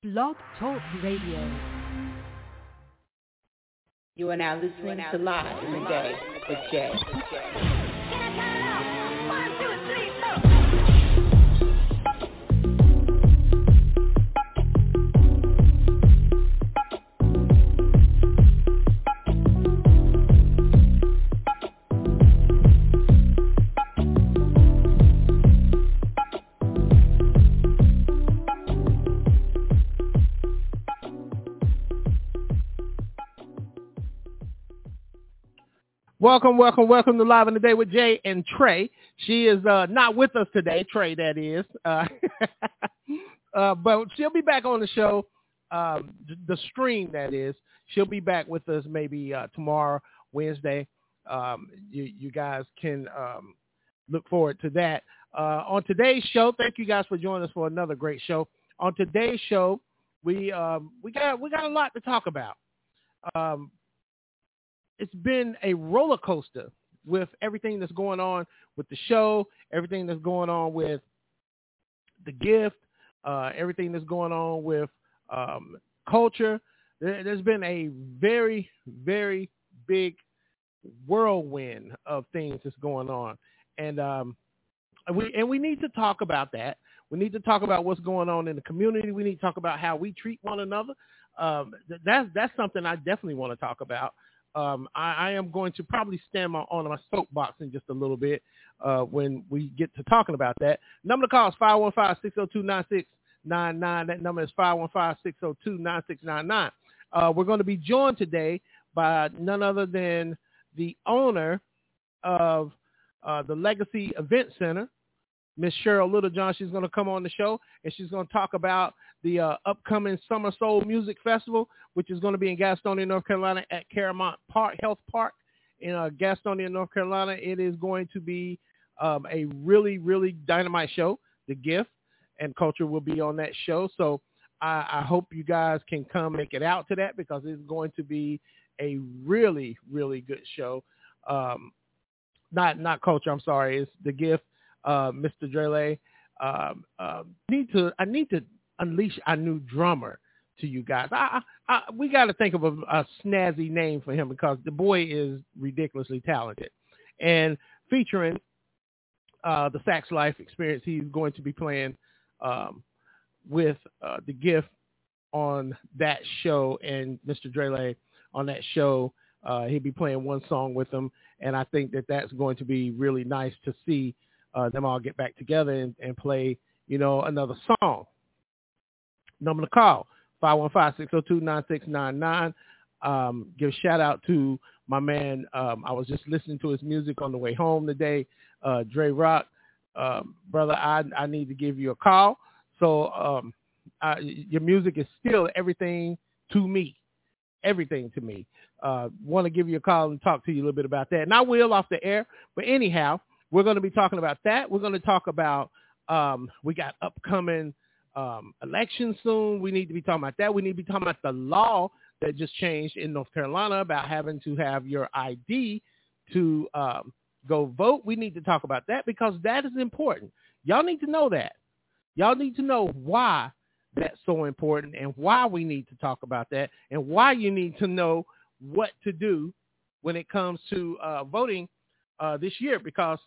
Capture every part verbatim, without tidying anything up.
Blog Talk Radio. You are now listening to Live in the Day with Jay. Welcome, welcome, welcome to Live in the Day with Jay and Trey. She is uh, not with us today, Trey, that is. Uh, uh, but she'll be back on the show, um, the stream, that is. She'll be back with us maybe uh, tomorrow, Wednesday. Um, you, you guys can um, look forward to that. Uh, on today's show, thank you guys for joining us for another great show. On today's show, we um, we got we got a lot to talk about. Um, It's been a roller coaster with everything that's going on with the show, everything that's going on with the gift, uh, everything that's going on with um, culture. There, there's been a very, very big whirlwind of things that's going on. And um, we and we need to talk about that. We need to talk about what's going on in the community. We need to talk about how we treat one another. Um, that's, that's something I definitely want to talk about. Um, I, I am going to probably stand my, on my soapbox in just a little bit uh, when we get to talking about that. Number to call is five one five, six oh two, nine six nine nine. That number is five one five, six oh two, nine six nine nine. Uh, we're going to be joined today by none other than the owner of uh, the Legacy Event Center, Miss Cheryl Littlejohn. She's going to come on the show, and she's going to talk about the uh, upcoming Summer Soul Music Festival, which is going to be in Gastonia, North Carolina at Caramount Park Health Park in uh, Gastonia, North Carolina. It is going to be um, a really, really dynamite show. The Gift and Culture will be on that show. So I, I hope you guys can come make it out to that, because it's going to be a really, really good show. Um, not not Culture, I'm sorry. It's The Gift. Uh, Mister Drele, um, uh, need to I need to unleash a new drummer to you guys. I, I, I we got to think of a, a snazzy name for him, because the boy is ridiculously talented. And featuring uh, the Sax Life Experience, he's going to be playing um, with uh, The Gift on that show, and Mister Drele on that show. Uh, he'll be playing one song with them, and I think that that's going to be really nice to see. Uh, them all get back together and, and play, you know, another song. Number to call, five one five, six oh two, nine six nine nine. Um, give a shout out to my man. Um, I was just listening to his music on the way home today. Uh, Dre Rock, um, brother, I, I need to give you a call. So um, I, your music is still everything to me, everything to me. Uh, want to give you a call and talk to you a little bit about that. And I will off the air. But anyhow, we're going to be talking about that. We're going to talk about, um, we got upcoming um, elections soon. We need to be talking about that. We need to be talking about the law that just changed in North Carolina about having to have your I D to um, go vote. We need to talk about that, because that is important. Y'all need to know that. Y'all need to know why that's so important, and why we need to talk about that, and why you need to know what to do when it comes to uh, voting uh, this year, because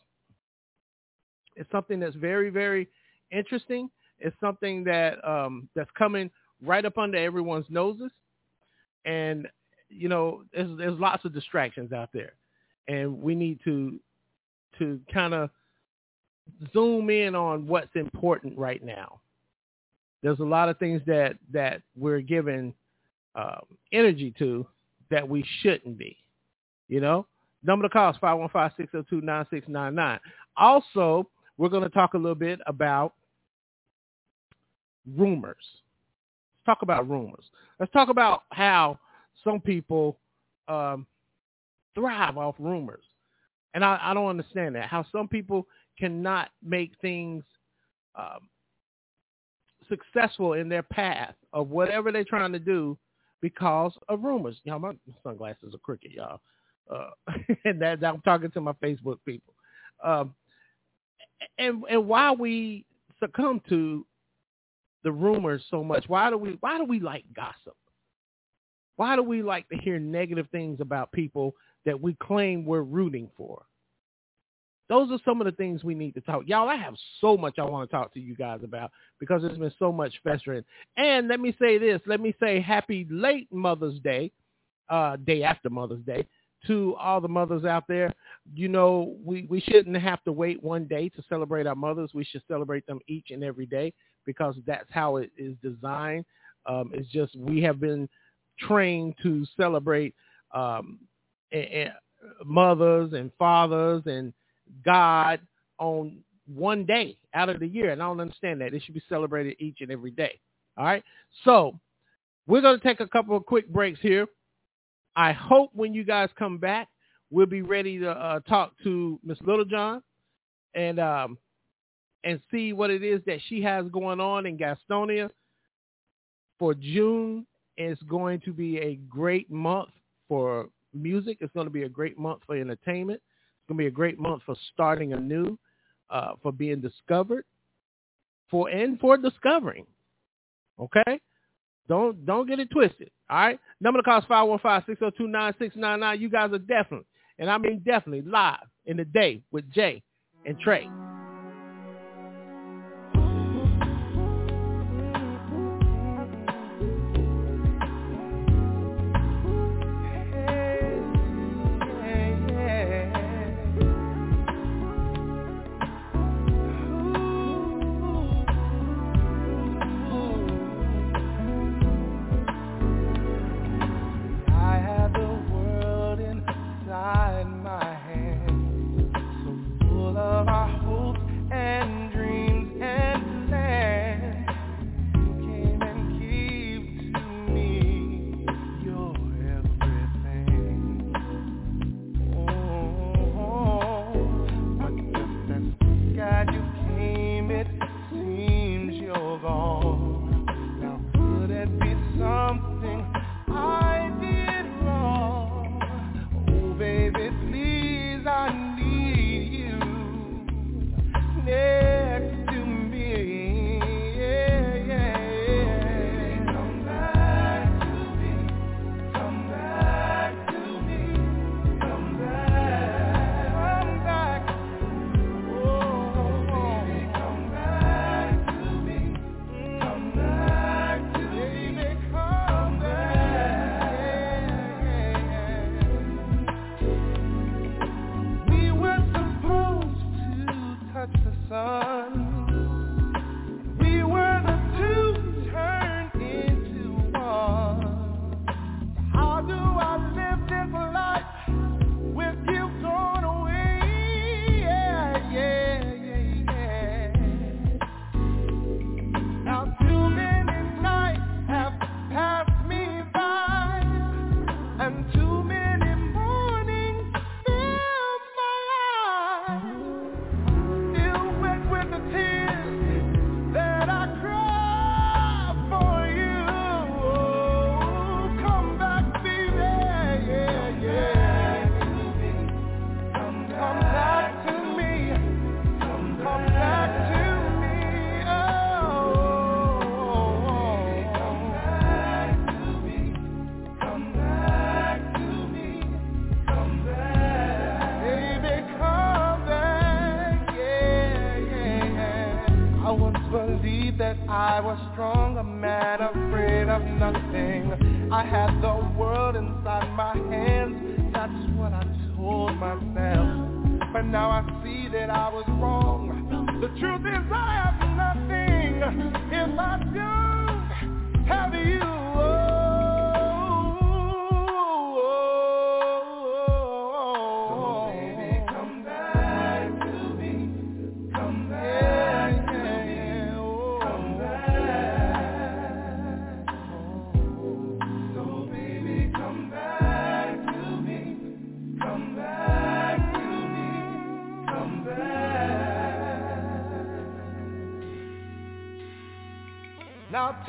it's something that's very, very interesting. It's something that um, that's coming right up under everyone's noses. And, you know, there's, there's lots of distractions out there. And we need to to kind of zoom in on what's important right now. There's a lot of things that, that we're giving um, energy to that we shouldn't be, you know. Number to call is five one five, six oh two, nine six nine nine. Also, we're going to talk a little bit about rumors. Let's talk about rumors. Let's talk about how some people um, thrive off rumors. And I, I don't understand that, how some people cannot make things um, successful in their path of whatever they're trying to do because of rumors. Y'all, my sunglasses are crooked, y'all. Uh, and that, I'm talking to my Facebook people. Um, and, and why we succumb to the rumors so much? Why do we why do we like gossip? Why do we like to hear negative things about people that we claim we're rooting for? Those are some of the things we need to talk. Y'all, I have so much I want to talk to you guys about because there's been so much festering. And let me say this. Let me say happy late Mother's Day, uh, day after Mother's Day, to all the mothers out there. You know, we, we shouldn't have to wait one day to celebrate our mothers. We should celebrate them each and every day because that's how it is designed. Um, it's just we have been trained to celebrate um, a, a mothers and fathers and God on one day out of the year. And I don't understand that. It should be celebrated each and every day. All right. So we're going to take a couple of quick breaks here. I hope when you guys come back, we'll be ready to uh, talk to Miss Littlejohn and um, and see what it is that she has going on in Gastonia for June. It's going to be a great month for music. It's going to be a great month for entertainment. It's going to be a great month for starting anew, uh, for being discovered, for and for discovering. Okay? Don't don't get it twisted. All right? Number to call is five one five, six oh two, nine six nine nine. You guys are definitely, and I mean definitely, live in the day with Jay and Trey. Now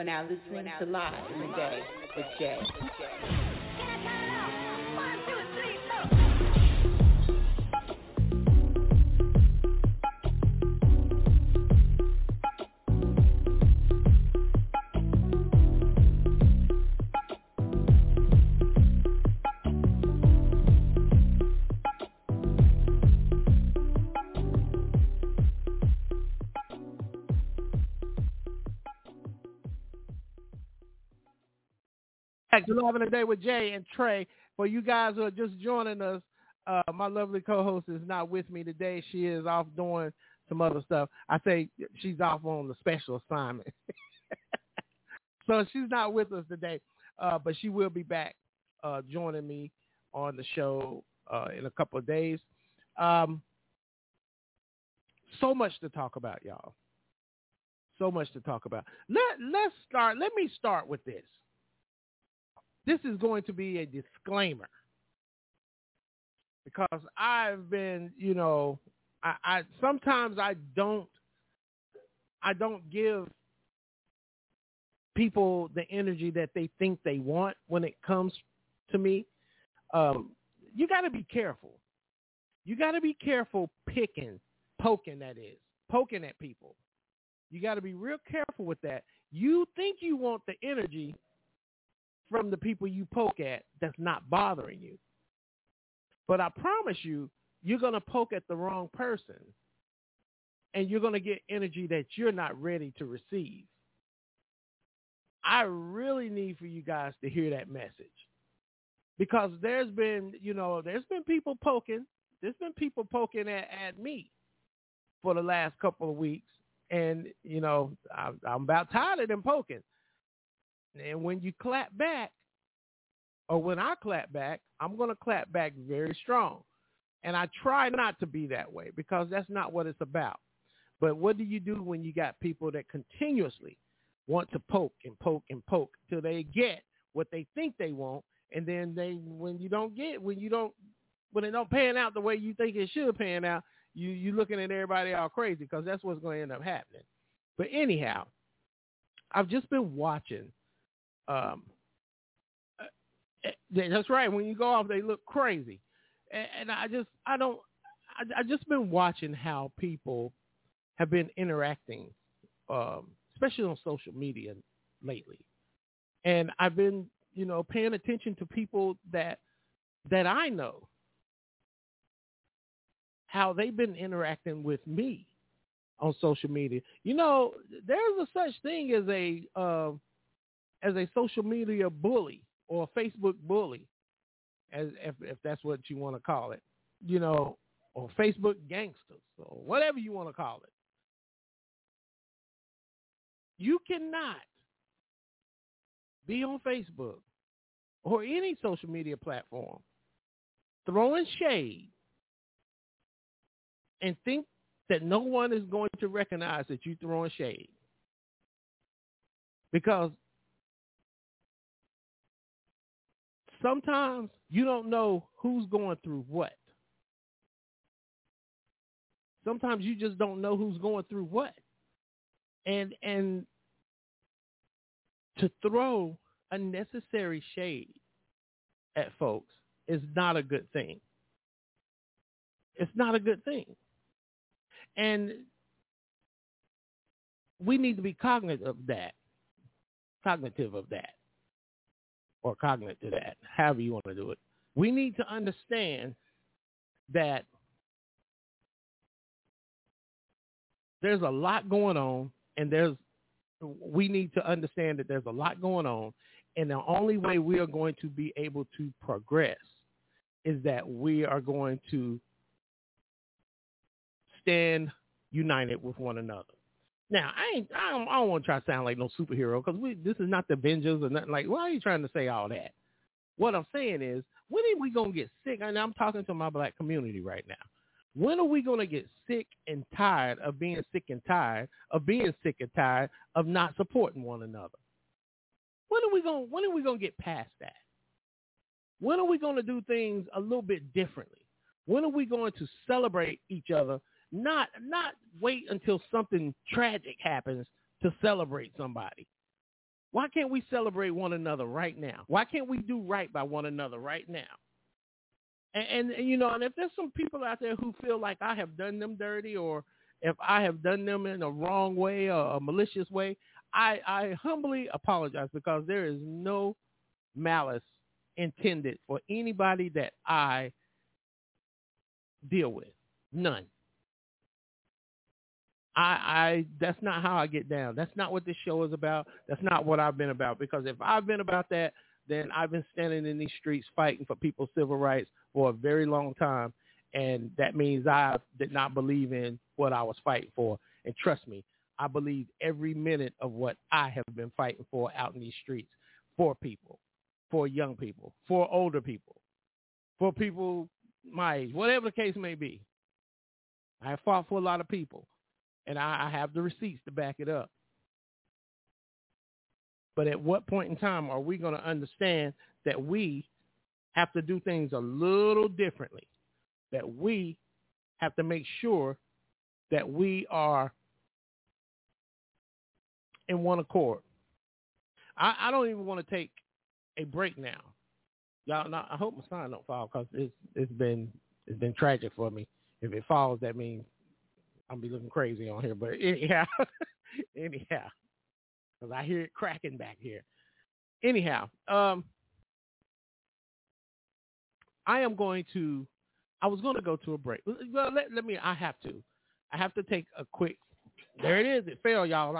now listening to Live in the Day with Jay. Back to Live in the Day with Jay and Trey. For you guys who are just joining us, uh, my lovely co-host is not with me today. She is off doing some other stuff. I say she's off on the special assignment. So she's not with us today, uh, but she will be back uh, joining me on the show uh, in a couple of days. Um, so much to talk about, y'all. So much to talk about. Let, let's start. Let me start with this. This is going to be a disclaimer because I've been, you know, I, I sometimes I don't, I don't give people the energy that they think they want when it comes to me. Um, you got to be careful. You got to be careful picking, poking, that is, poking at people. You got to be real careful with that. You think you want the energy from the people you poke at that's not bothering you. But I promise you, you're going to poke at the wrong person, and you're going to get energy that you're not ready to receive. I really need for you guys to hear that message, because there's been, you know, there's been people poking. There's been people poking at, at me for the last couple of weeks, and, you know, I, I'm about tired of them poking. And when you clap back, or when I clap back, I'm going to clap back very strong. And I try not to be that way because that's not what it's about. But what do you do when you got people that continuously want to poke and poke and poke till they get what they think they want? And then they, when you don't get, when you don't, when it don't pan out the way you think it should pan out, you, you looking at everybody all crazy, because that's what's going to end up happening. But anyhow, I've just been watching. Um, that's right. When you go off, they look crazy, and, and I just, I don't, I, I just been watching how people have been interacting, um, especially on social media lately, and I've been, you know, paying attention to people that that I know, how they've been interacting with me on social media. You know, there's a such thing as a uh, as a social media bully, or a Facebook bully, as if, if that's what you want to call it, you know, or Facebook gangsters, or whatever you want to call it. You cannot be on Facebook or any social media platform throwing shade and think that no one is going to recognize that you're throwing shade. Because sometimes you don't know who's going through what. Sometimes you just don't know who's going through what. And and to throw unnecessary shade at folks is not a good thing. It's not a good thing. And we need to be cognitive of that. Cognitive of that. Or cognate to that, however you want to do it. We need to understand that there's a lot going on, and there's we need to understand that there's a lot going on, and the only way we are going to be able to progress is that we are going to stand united with one another. Now, I ain't, I don't, I don't want to try to sound like no superhero, because we this is not the Avengers or nothing. Like, why are you trying to say all that? What I'm saying is, when are we going to get sick? And I'm talking to my black community right now. When are we going to get sick and tired of being sick and tired of being sick and tired of not supporting one another? When are we going? When are we going to get past that? When are we going to do things a little bit differently? When are we going to celebrate each other? Not not wait until something tragic happens to celebrate somebody. Why can't we celebrate one another right now? Why can't we do right by one another right now? And, and, and you know, and if there's some people out there who feel like I have done them dirty, or if I have done them in a wrong way or a malicious way, I, I humbly apologize, because there is no malice intended for anybody that I deal with. None. I, I that's not how I get down. That's not what this show is about. That's not what I've been about. Because if I've been about that, then I've been standing in these streets fighting for people's civil rights for a very long time. And that means I did not believe in what I was fighting for. And trust me, I believe every minute of what I have been fighting for out in these streets, for people, for young people, for older people, for people my age, whatever the case may be. I have fought for a lot of people, and I, I have the receipts to back it up. But at what point in time are we going to understand that we have to do things a little differently, that we have to make sure that we are in one accord? I, I don't even want to take a break now. Y'all, now, I hope my sign don't fall, because it's it's been it's been tragic for me. If it falls, that means I'll be looking crazy on here. But anyhow, anyhow, because I hear it cracking back here. Anyhow, um, I am going to. I was going to go to a break. Well, let, let me. I have to. I have to take a quick. There it is. It fell, y'all.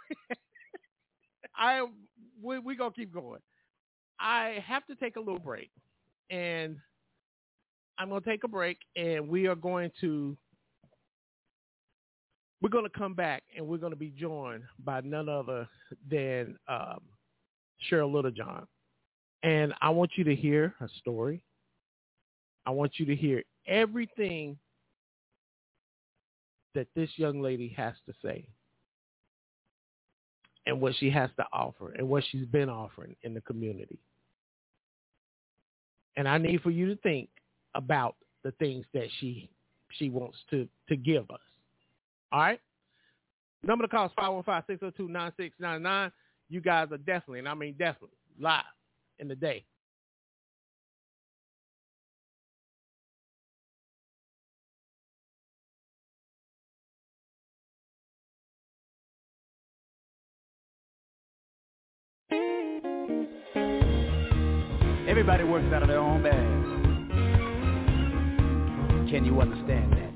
I we we gonna keep going. I have to take a little break, and I'm going to take a break, and we are going to, we're going to come back, and we're going to be joined by none other than um, Cheryl Littlejohn. And I want you to hear her story. I want you to hear everything that this young lady has to say, and what she has to offer, and what she's been offering in the community. And I need for you to think about the things that she she wants to, to give us. All right? Number to call is five one five, six oh two, nine six nine nine. You guys are definitely, and I mean definitely, live in the day. Everybody works out of their own bags. Can you understand that?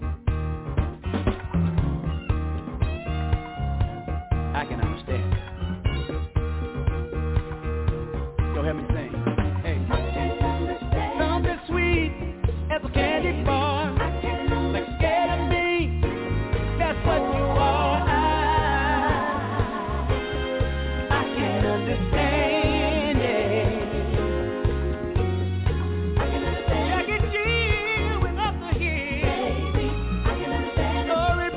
I can understand. Go help me sing. Hey. Something sweet as a candy bar. Like scared of me. That's what you are. I, I can understand. Sorry,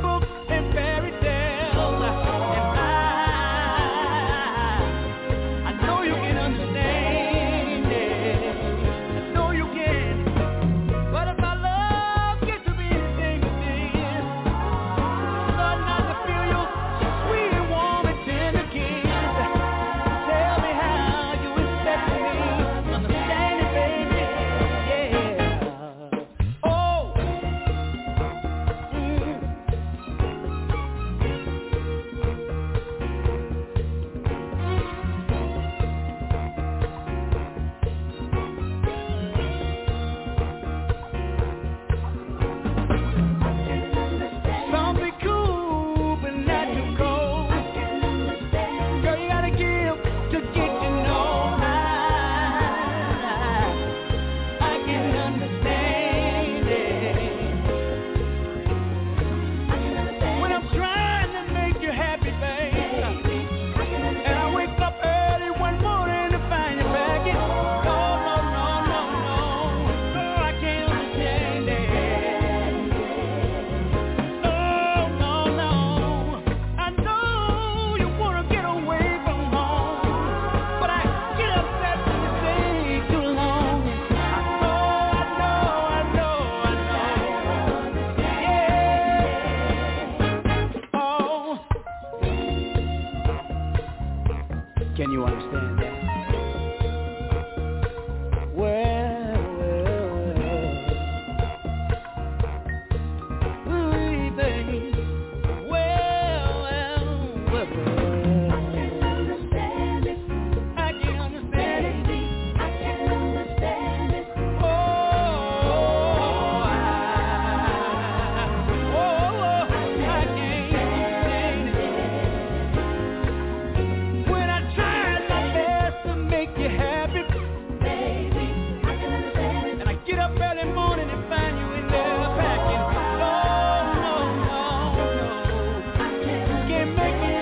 up early morning and find you in there packing. Oh, no, no, no. You can't make me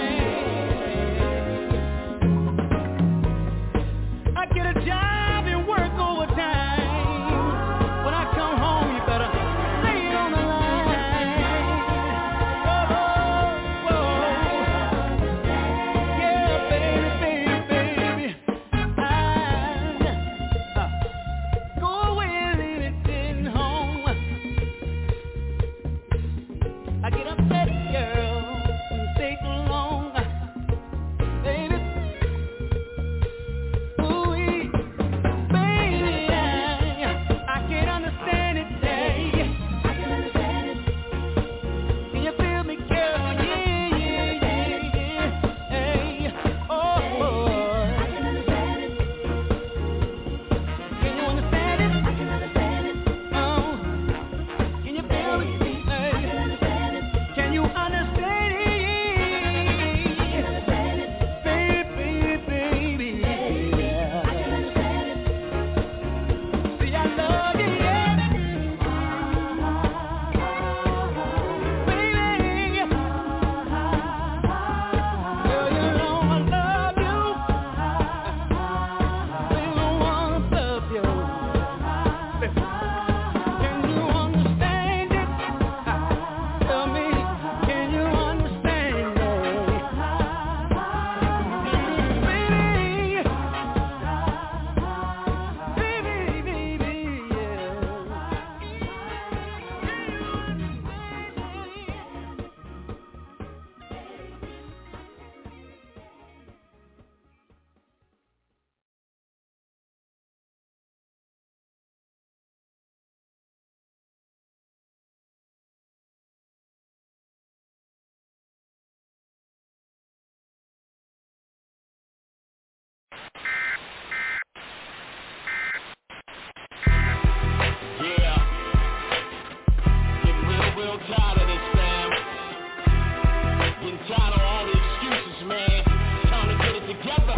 understand. I get a job and work overtime. When I come home, you better lay it on the line. Oh, oh, yeah, baby, baby, baby. I uh, go away and leave it in home. I get upset, girl, when you stay too long, baby. Ooh, baby, I, I can't understand it, day. I can understand it. Can you feel me, girl? Yeah, yeah, yeah, yeah. Hey, oh, I can understand it. Can you understand it? I can understand it. Oh, can you feel me? Hey, I can understand it. Can you understand it? Baby, baby, yeah. I can understand it. See, I love you, yeah. Baby, girl, you know I love you. Ain't no one above you. Can you understand it? Tell me, can you understand it? Baby, baby, baby, yeah. Yeah. Getting real, real tired of this, fam. Getting tired of all the excuses, man. Time to get it together.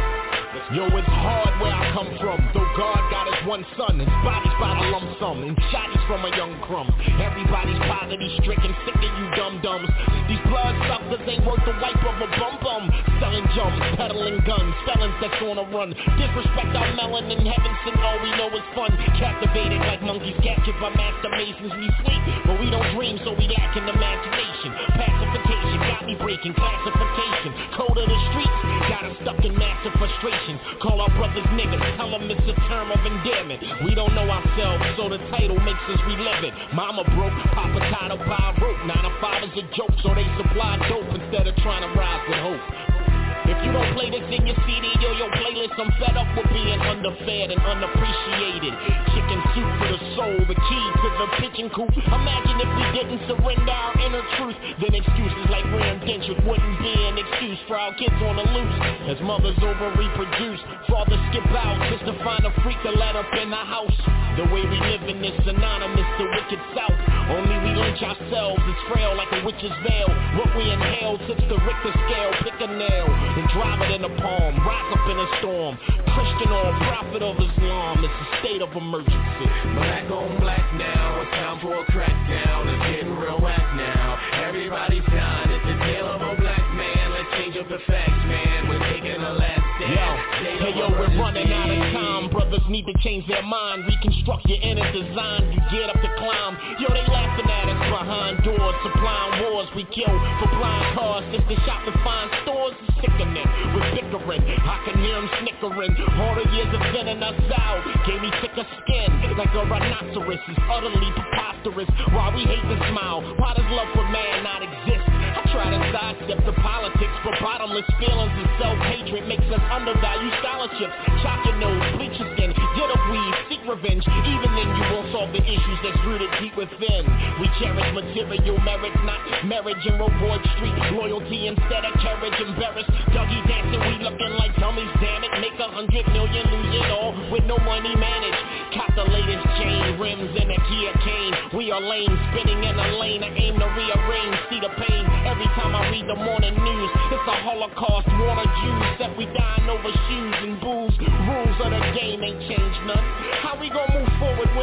Yo, it's hard where I come from. Though God got his one son, his body's by the lump sum, and shot is from a young crumb. Everybody's poverty-stricken, sick of you dum-dums. These blood suckers ain't worth the wipe of a bum-bum. Selling jumps, peddling guns, felons that's on a run. Disrespect our melanin, heaven sent all we know is fun. Captivated like monkeys captured by master masons. We sleep, but we don't dream, so we lack in imagination. Pacification got me breaking classification. Code of the streets got us stuck in massive frustration. Call our brothers niggas, tell them it's a term of endearment. We don't know ourselves, so the title makes us relive it. Mama broke, papa tied up by a rope. Nine to five is a joke, so they supply dope instead of trying to rise with hope. If you don't play this in your C D or your playlist, I'm fed up with being underfed and unappreciated. Chicken soup for the soul, the key to the pigeon coop. Imagine if we didn't surrender our inner truth, then excuses like Ram Dentures wouldn't be an excuse for our kids on the loose. As mothers over-reproduce, fathers skip out just to find a freak to let up in the house. The way we live in is synonymous to wicked south. Only we lynch ourselves, it's frail like a witch's veil. What we inhale tips the Richter scale, pick a nail and drive it in a palm, rise up in a storm. Christian or prophet of Islam, it's a state of emergency. Black on black now, it's time for a crackdown. It's getting real whack now. Everybody's dying, it's the tale of a black man. Let's change up the facts, man. We're taking a last stand. Yo, hey yo, we're running out of time. Brothers need to change their mind. Reconstruct your inner design. You get up to climb. Yo, they laughing at us behind doors, supplying wars. We kill for blind cars just to shop and find stores. It's sickening, we're bickering. I can hear them snickering. All the years of thinning us out gave me thicker skin like a rhinoceros. It's utterly preposterous. Why we hate to smile? Why does love for man not exist? I try to sidestep the politics, but bottomless feelings and self-hatred makes us undervalue scholarships. Chop your nose, bleach your skin, get a weed, seek revenge. Even then you won't solve the issues that's rooted deep within. We cherish material merits, not marriage and Roboid Street. Loyalty instead of courage, embarrassed. Dougie dancing, we looking like dummies, damn it. Make a hundred million, lose it all with no money managed. Cop the latest chain, rims and a Kia cane. We are lame, spinning in a lane. I aim to rearrange, see the pain. Every time I read the morning news, it's a Holocaust, war of Jews. That we dying over shoes and booze. Rules of the game ain't changed none. How we gonna move forward when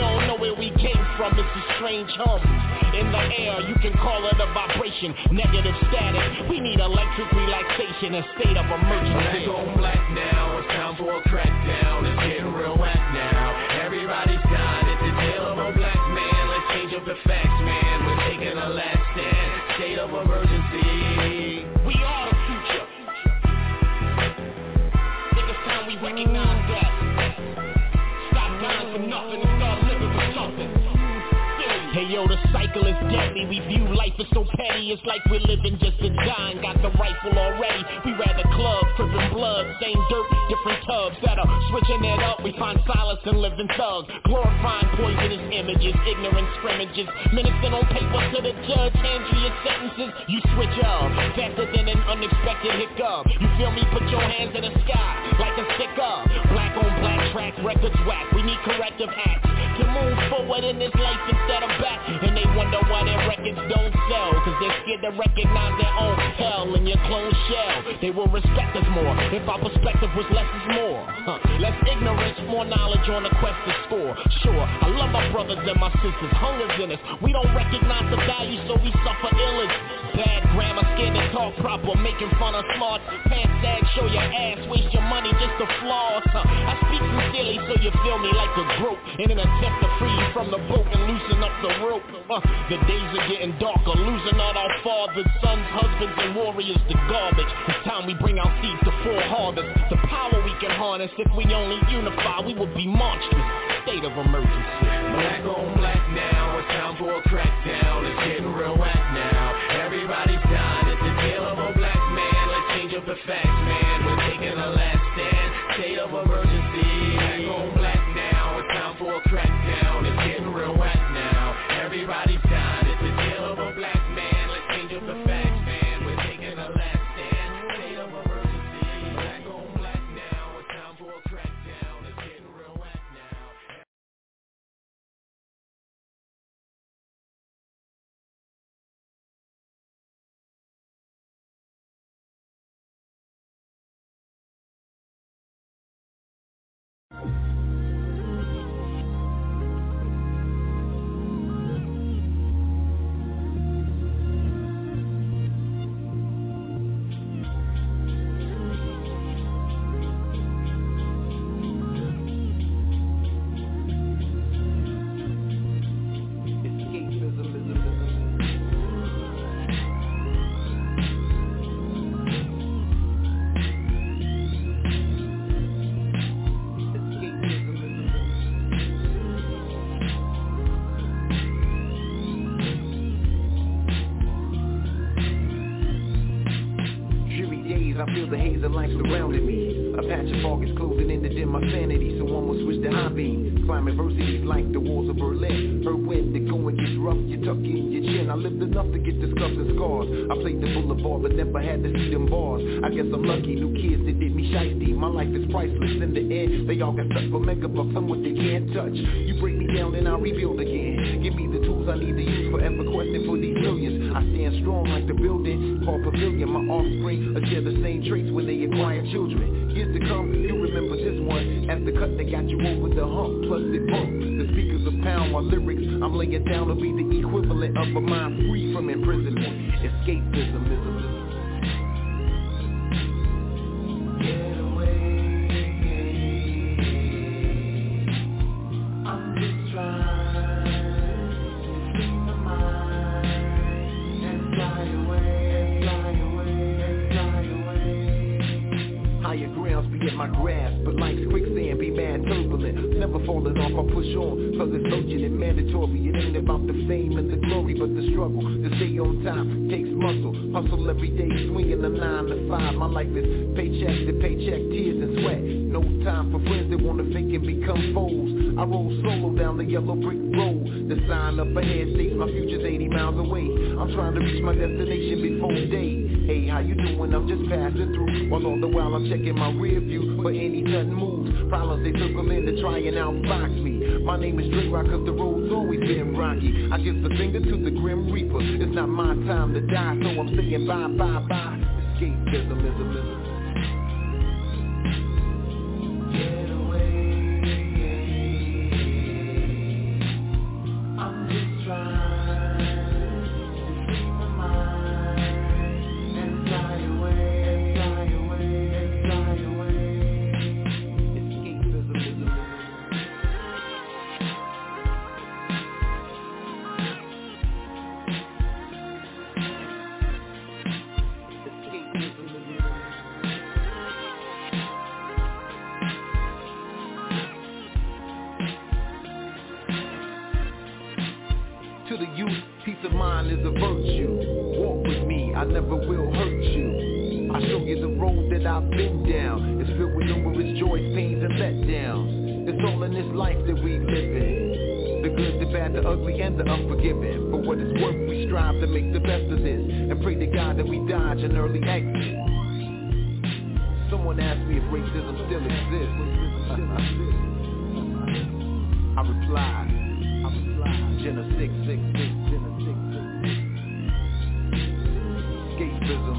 alarm, it's a strange hum. In the air, you can call it a vibration, negative static. We need electric relaxation, a state of emergency. Black on black now, it's time for a crackdown. It's getting real whack now. Everybody's dying, it's the tale of a black man. Let's change up the facts, man. We're taking a last stand, state of emergency. We are the future. Think it's time we recognize that. Stop dying for nothing and start living for something. Hey yo, the cycle is deadly. We view life as so petty. It's like we're living just to die and got the rifle already. We rather club, tripping blood, same dirt, different tubs that are switching it up. We find solace in living thugs, glorifying poisonous images, ignorant scrimmages, menacing on paper to the judge, hands you your sentences. You switch up faster than an unexpected hiccup. You feel me? Put your hands in the sky like a stick up. Black on black track, records whack. We need corrective acts to move forward in this life instead of back. And they wonder why their records don't sell, cause they're scared to recognize their own hell in your clone shell. They will respect us more if our perspective was less is more. Huh. Less ignorance, more knowledge on the quest to score. Sure, I love my brothers and my sisters, hunger's in us. We don't recognize the value, so we suffer illness. Bad grammar, scared to talk proper, making fun of smarts. Pants sag, show your ass, waste your money just to floss. Huh. I speak sincerely so you feel me like a group, in an attempt to free you from the boat and loosen up the rope. Uh, the days are getting darker, losing all our fathers, sons, husbands, and warriors to garbage. It's time we bring our seeds to full harvest. The power we can harness, if we only unify, we would be monstrous. State of emergency. Black on black now, it's time for a crackdown. It's getting real whack now. Everybody's dying, it's the tale of a black man. Let's change up the facts, man. We're taking a last stand, state of emergency. Black on black now, it's time for a crackdown. It's getting real whack now. Everybody's dying, it's the tale of a black man. Let's change up the facts, man. We're taking a last stand, state of emergency. Black on black now, it's time for a crackdown. It's getting real whack now. I feel the haze of life surrounding me. A patch of fog is closing in to dim my sanity, so one will switch to high beams. Climb adversities like the walls of Berlin. Heard when the going gets rough, you tuck in your chin. I lived enough to get the scuffs and scars. I played the boulevard, but never had to see them bars. I guess I'm lucky, new kids that did me shiesty. My life is priceless in the end. They all got stuck for megabucks, I'm what they can't touch. You break me down, then I'll rebuild again. Give me the tools I need to use, forever questing for these millions. I stand strong like the building called Pavilion. My offspring will share the same traits when they acquire children. Years to come, you remember this one as the cut that got you over the hump. Plus it bump, the speakers of pound. My lyrics I'm laying down will be the equivalent of a mind free from imprisonment. Escapism is a my grasp, but life's quicksand be mad turbulent. Never falling off, I push on, cause it's urgent and mandatory. It ain't about the fame and the glory, but the struggle to stay on top takes muscle. Hustle every day, swinging the nine to five. My life is paycheck to paycheck, tears and sweat. No time for friends that wanna fake and become foes. I roll solo down the yellow brick road. The sign up ahead states my future's eighty miles away. I'm trying to reach my destination before day. Hey, how you doing? I'm just passing through. While all the while I'm checking my rear view for any sudden moves. Problems they circle in to try and outbox me. My name is Dre Rock, cause the road's always been rocky. I give the finger to the Grim Reaper. It's not my time to die, so I'm saying bye, bye, bye. Escapism is a myth. Get away. I'm To the youth, peace of mind is a virtue. Walk with me, I never will hurt you. I show you the road that I've been down. It's filled with numerous joys, pains, and letdowns. It's all in this life that we live in. The good, the bad, the ugly, and the unforgiving. For what it's worth, we strive to make the best of this, and pray to God that we dodge an early exit. Someone asked me if racism still exists. I replied, I replied, Jenna six six six, Jenna six six six. Escapism,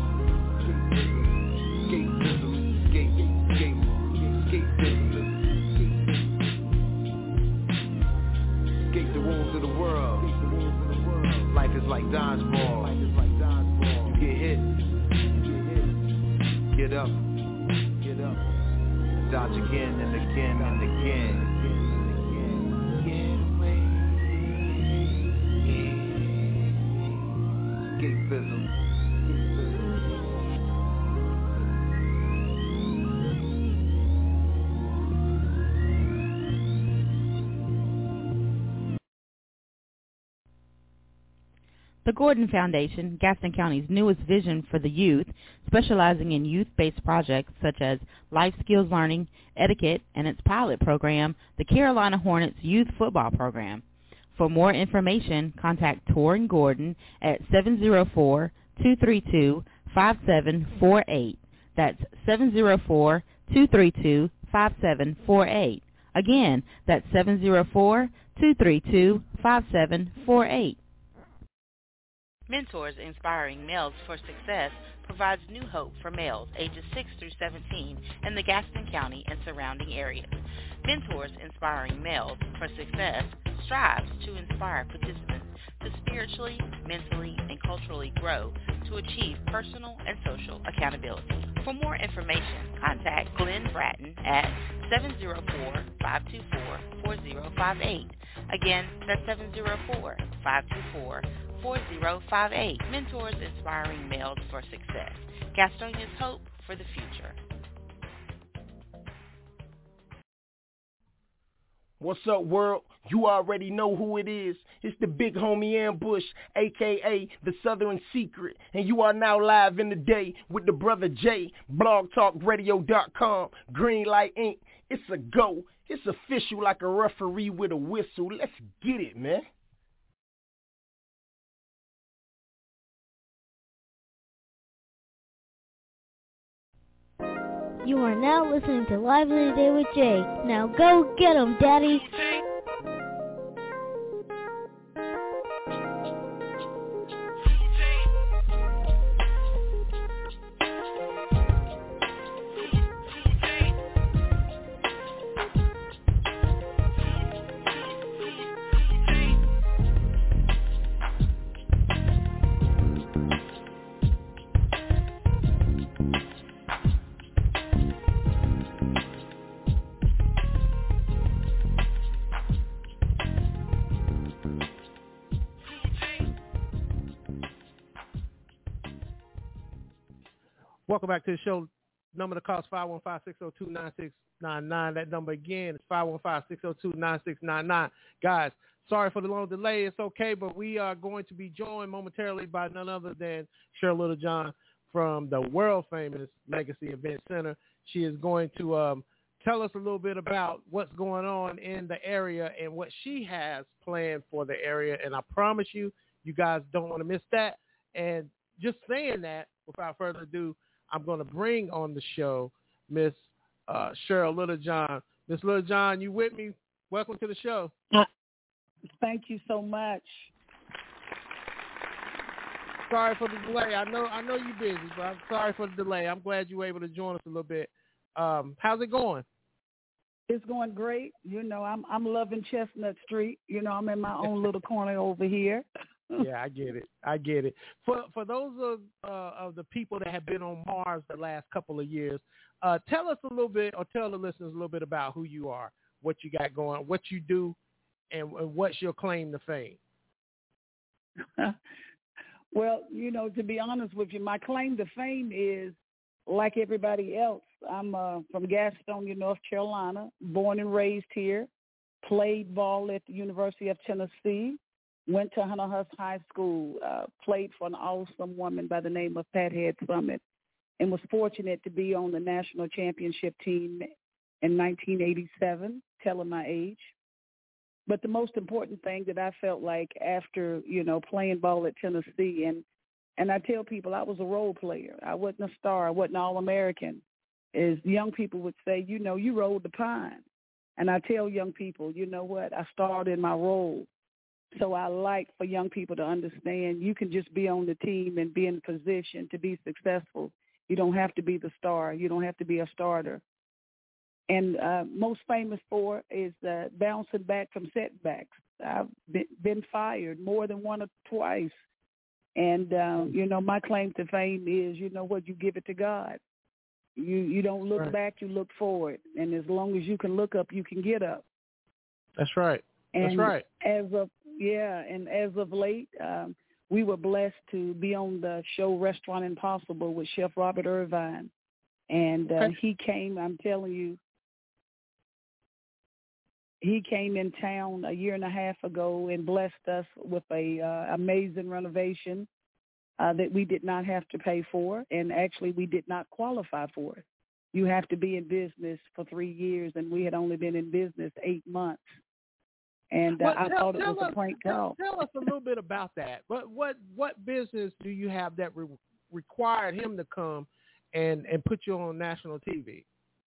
escapism, escape, escape, escapism. Escape the wolves of the world. Life is like dodgeball. You get hit, get up, get up, dodge again and again and again. Escapism. The Gordon Foundation, Gaston County's newest vision for the youth, specializing in youth-based projects such as life skills learning, etiquette, and its pilot program, the Carolina Hornets Youth Football Program. For more information, contact Torin Gordon at seven zero four, two three two, five seven four eight. That's seven zero four, two three two, five seven four eight. Again, that's seven zero four, two three two, five seven four eight. Mentors Inspiring Males for Success provides new hope for males ages six through seventeen in the Gaston County and surrounding areas. Mentors Inspiring Males for Success strives to inspire participants to spiritually, mentally, and culturally grow to achieve personal and social accountability. For more information, contact Glenn Bratton at seven zero four, five two four, four zero five eight. Again, that's seven zero four, five two four, four zero five eight. Mentors Inspiring Males for Success. Gastonia's hope for the future. What's up, world? You already know who it is. It's the big homie Ambush, a k a the Southern Secret. And you are now live in the day with the brother Jay, blog talk radio dot com, Greenlight Incorporated. It's a go. It's official like a referee with a whistle. Let's get it, man. You are now listening to Live in the Day with Jay. Now go get 'em, Daddy. Welcome back to the show. Number to call is five one five, six oh two, nine six nine nine. That number again is five one five, six oh two, nine six nine nine. Guys, sorry for the long delay. It's okay, but we are going to be joined momentarily by none other than Cheryl Littlejohn from the world-famous Legacy Event Center. She is going to um, tell us a little bit about what's going on in the area and what she has planned for the area. And I promise you, you guys don't want to miss that. And just saying that, without further ado, I'm going to bring on the show Miss uh, Cheryl Littlejohn. Miss Littlejohn, you with me? Welcome to the show. Uh, thank you so much. Sorry for the delay. I know I know you're busy, but I'm sorry for the delay. I'm glad you were able to join us a little bit. Um, how's it going? It's going great. You know, I'm I'm loving Chestnut Street. You know, I'm in my own little corner over here. Yeah, I get it. I get it. For for those of uh, of the people that have been on Mars the last couple of years, uh, tell us a little bit, or tell the listeners a little bit about who you are, what you got going, what you do, and, and what's your claim to fame. Well, you know, to be honest with you, my claim to fame is like everybody else. I'm uh, from Gastonia, North Carolina, born and raised here, played ball at the University of Tennessee. went to Hunter Hurst High School, uh, played for an awesome woman by the name of Pat Head Summit, and was fortunate to be on the national championship team in nineteen eighty-seven, telling my age. But the most important thing that I felt like after, you know, playing ball at Tennessee, and, and I tell people I was a role player. I wasn't a star. I wasn't All-American. Is young people would say, you know, you rolled the pine. And I tell young people, you know what, I starred in my role. So I like for young people to understand you can just be on the team and be in a position to be successful. You don't have to be the star. You don't have to be a starter. And uh, most famous for is uh, bouncing back from setbacks. I've been, been fired more than one or twice. And, uh, you know, my claim to fame is, you know what, you give it to God. You you don't look right. back, you look forward. And as long as you can look up, you can get up. That's right. That's and right. As of, yeah, and as of late, um, we were blessed to be on the show Restaurant Impossible with Chef Robert Irvine. And uh, okay. he came, I'm telling you, he came in town a year and a half ago and blessed us with a uh, amazing renovation uh, that we did not have to pay for, and actually we did not qualify for it. You have to be in business for three years, and we had only been in business eight months. And uh, well, I tell, thought it tell was us, a prank tell, call. Tell us a little bit about that. What what what business do you have that re- required him to come and, and put you on national T V?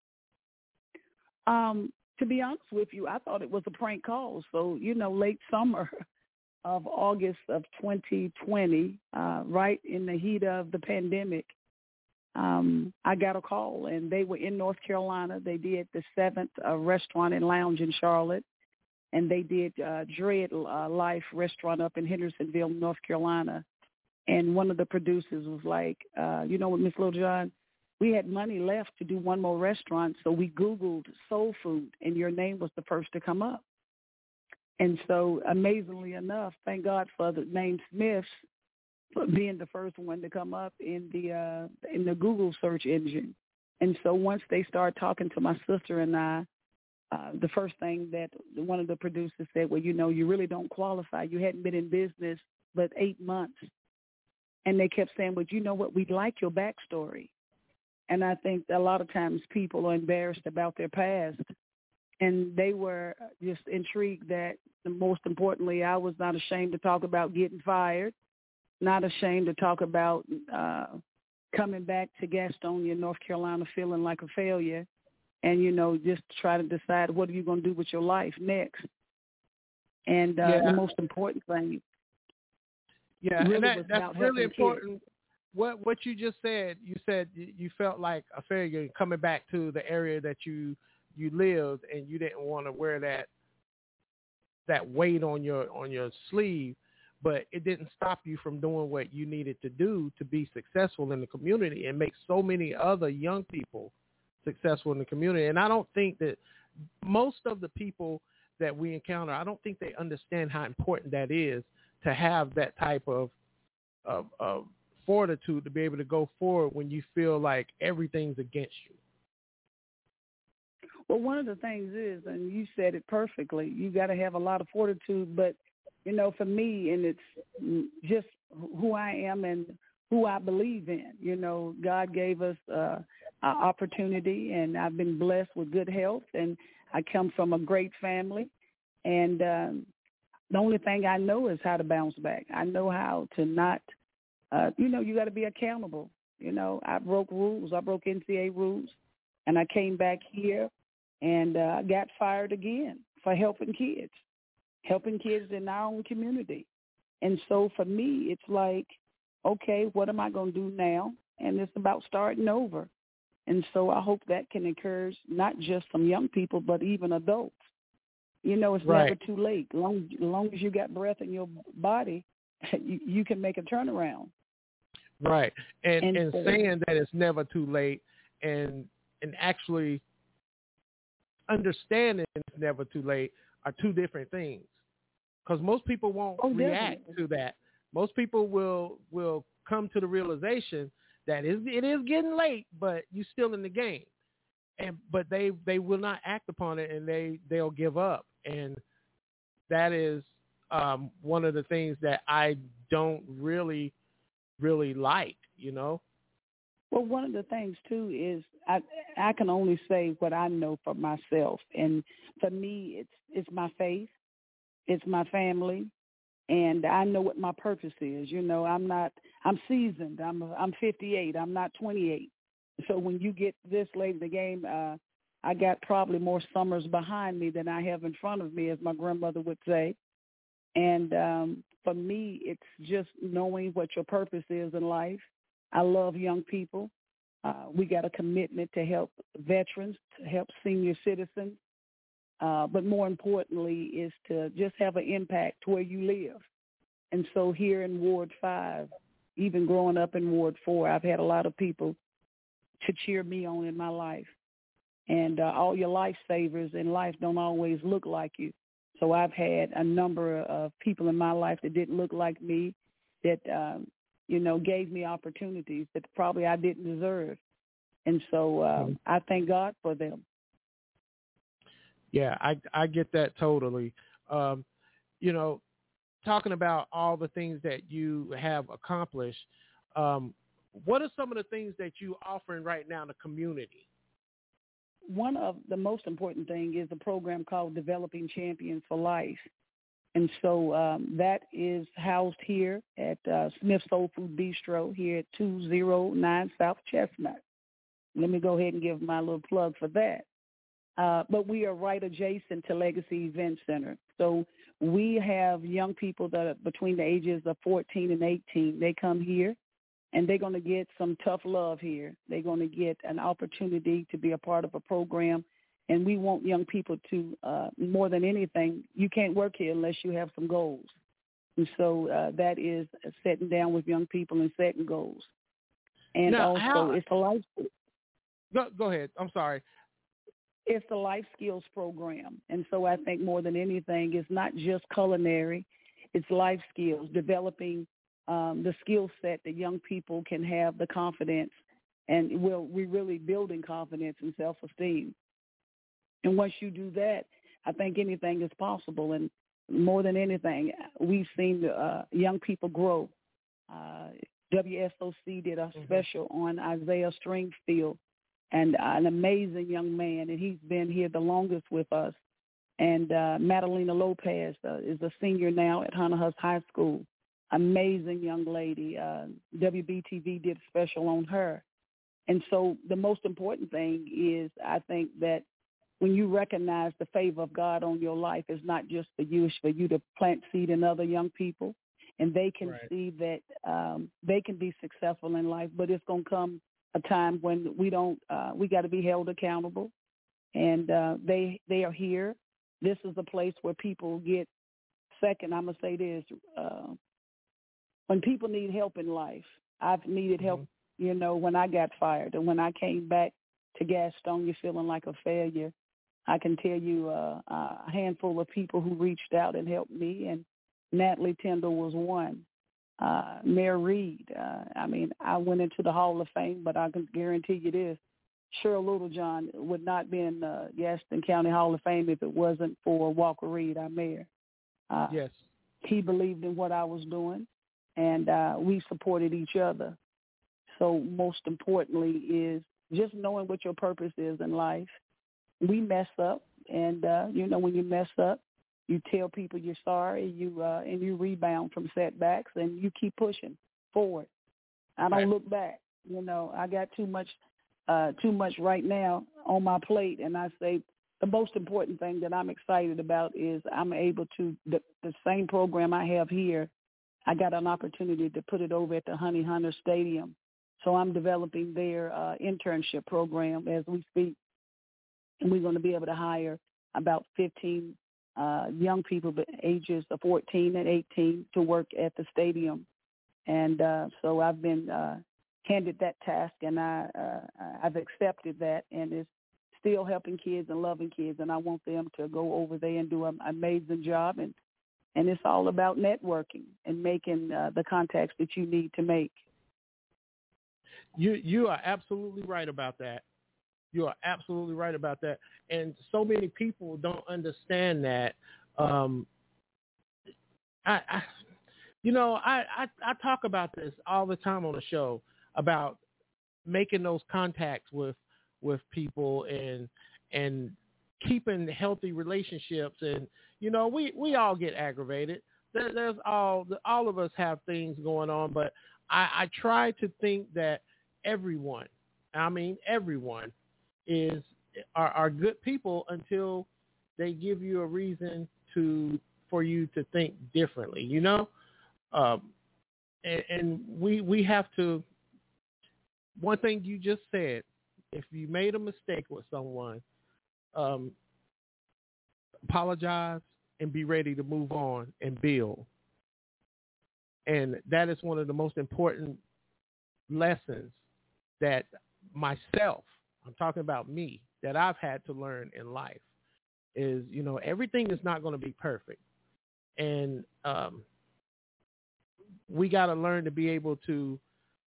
Um. To be honest with you, I thought it was a prank call. So, you know, late summer of August of twenty twenty, uh, right in the heat of the pandemic, um, I got a call, and they were in North Carolina. They did the seventh uh, Restaurant and Lounge in Charlotte, and they did uh, Dread uh, Life Restaurant up in Hendersonville, North Carolina. And one of the producers was like, uh, you know what, Miss Littlejohn, we had money left to do one more restaurant, so we Googled soul food, and your name was the first to come up. And so, amazingly enough, thank God for the name Smith's being the first one to come up in the uh, in the Google search engine. And so, once they started talking to my sister and I, uh, the first thing that one of the producers said, well, you know, you really don't qualify. You hadn't been in business but eight months. And they kept saying, well, you know what, we'd like your backstory. And I think a lot of times people are embarrassed about their past. And they were just intrigued that, most importantly, I was not ashamed to talk about getting fired, not ashamed to talk about uh, coming back to Gastonia, North Carolina, feeling like a failure, and, you know, just try to decide what are you going to do with your life next. And uh, yeah. the most important thing. Yeah, really and that, that's really important. Kids. What what you just said, you said you felt like a failure coming back to the area that you you lived, and you didn't want to wear that that weight on your on your sleeve, but it didn't stop you from doing what you needed to do to be successful in the community and make so many other young people successful in the community. And I don't think that most of the people that we encounter, I don't think they understand how important that is to have that type of of, of fortitude to be able to go forward when you feel like everything's against you. Well, one of the things is, and you said it perfectly, you got to have a lot of fortitude. But, you know, for me, and it's just who I am and who I believe in. You know, God gave us uh, an opportunity, and I've been blessed with good health, and I come from a great family. And um, the only thing I know is how to bounce back. I know how to not Uh, you know, you got to be accountable. You know, I broke rules. I broke N C A A rules, and I came back here and uh, got fired again for helping kids, helping kids in our own community. And so for me, it's like, okay, what am I going to do now? And it's about starting over. And so I hope that can encourage not just some young people, but even adults. You know, it's right. never too late. As long, as long as you got breath in your body, you, you can make a turnaround. Right. And and, and so, saying that it's never too late and and actually understanding it's never too late are two different things. Because most people won't oh, react definitely. to that. Most people will will come to the realization that it, it is getting late, but you're still in the game. And but they, they will not act upon it, and they, they'll give up. And that is um, one of the things that I don't really, really like, you know? Well, one of the things, too, is I I can only say what I know for myself. And for me, it's it's my faith. It's my family. And I know what my purpose is. You know, I'm not, I'm seasoned. I'm I'm fifty-eight. I'm not twenty-eight. So when you get this late in the game, uh, I got probably more summers behind me than I have in front of me, as my grandmother would say. And um, for me, it's just knowing what your purpose is in life. I love young people. Uh, we got a commitment to help veterans, to help senior citizens. Uh, but more importantly is to just have an impact where you live. And so here in Ward five, even growing up in Ward four, I've had a lot of people to cheer me on in my life. And uh, all your lifesavers in life don't always look like you. So I've had a number of people in my life that didn't look like me, that, um, you know, gave me opportunities that probably I didn't deserve. And so um, I thank God for them. Yeah, I I get that totally. Um, you know, talking about all the things that you have accomplished, um, what are some of the things that you offering right now in the community? One of the most important thing is a program called Developing Champions for Life. And so um, that is housed here at uh, Smith Soul Food Bistro here at two oh nine South Chestnut. Let me go ahead and give my little plug for that. Uh, but we are right adjacent to Legacy Event Center. So we have young people that are between the ages of fourteen and eighteen. They come here, and they're going to get some tough love here. They're going to get an opportunity to be a part of a program. And we want young people to, uh, more than anything, you can't work here unless you have some goals. And so uh, that is sitting down with young people and setting goals. And now, also how, it's a life. Go, go ahead. I'm sorry. It's a life skills program. And so I think more than anything, it's not just culinary, it's life skills, developing um, the skill set that young people can have the confidence. And we're, we're really building confidence and self-esteem. And once you do that, I think anything is possible. And more than anything, we've seen uh, young people grow. Uh, W S O C did a special mm-hmm. on Isaiah Stringfield, and uh, an amazing young man, and he's been here the longest with us. And uh, Madalena Lopez uh, is a senior now at Hunter Hus High School. Amazing young lady. Uh, W B T V did a special on her. And so the most important thing is, I think, that when you recognize the favor of God on your life, it's not just for you, it's for you to plant seed in other young people, and they can right. see that um, they can be successful in life, but it's going to come a time when we don't, uh, we got to be held accountable, and uh, they they are here. This is a place where people get, second, I'm going to say this, uh, when people need help in life, I've needed help, mm-hmm. you know, when I got fired, and when I came back to Gastonia feeling like a failure, I can tell you uh, a handful of people who reached out and helped me, and Natalie Tyndall was one. Uh, Mayor Reed, uh, I mean, I went into the Hall of Fame, but I can guarantee you this, Cheryl Littlejohn would not be in the Gaston County Hall of Fame if it wasn't for Walker Reed, our mayor. Uh, yes. He believed in what I was doing, and uh, we supported each other. So most importantly is just knowing what your purpose is in life. We mess up, and, uh, you know, when you mess up, you tell people you're sorry, you uh, and you rebound from setbacks, and you keep pushing forward. I don't right. look back. You know, I got too much uh, too much right now on my plate, and I say the most important thing that I'm excited about is I'm able to, the, the same program I have here, I got an opportunity to put it over at the Honey Hunter Stadium. So I'm developing their uh, internship program as we speak. And we're going to be able to hire about fifteen uh, young people ages of fourteen and eighteen to work at the stadium. And uh, so I've been uh, handed that task, and I, uh, I've accepted that, and it's still helping kids and loving kids, and I want them to go over there and do an amazing job. And, and it's all about networking and making uh, the contacts that you need to make. You you are absolutely right about that. You are absolutely right about that. And so many people don't understand that um, I, I you know, I, I, I talk about this all the time on the show about making those contacts with with people and and keeping healthy relationships. And, you know, we, we all get aggravated. There, there's all, all of us have things going on, but I, I try to think that everyone, I mean, everyone is, are, are good people until they give you a reason to, for you to think differently, you know? Um, and, and we, we have to, one thing you just said, if you made a mistake with someone, um, apologize and be ready to move on and build. And that is one of the most important lessons that myself, I'm talking about me, that I've had to learn in life is, you know, everything is not going to be perfect. And um, we got to learn to be able to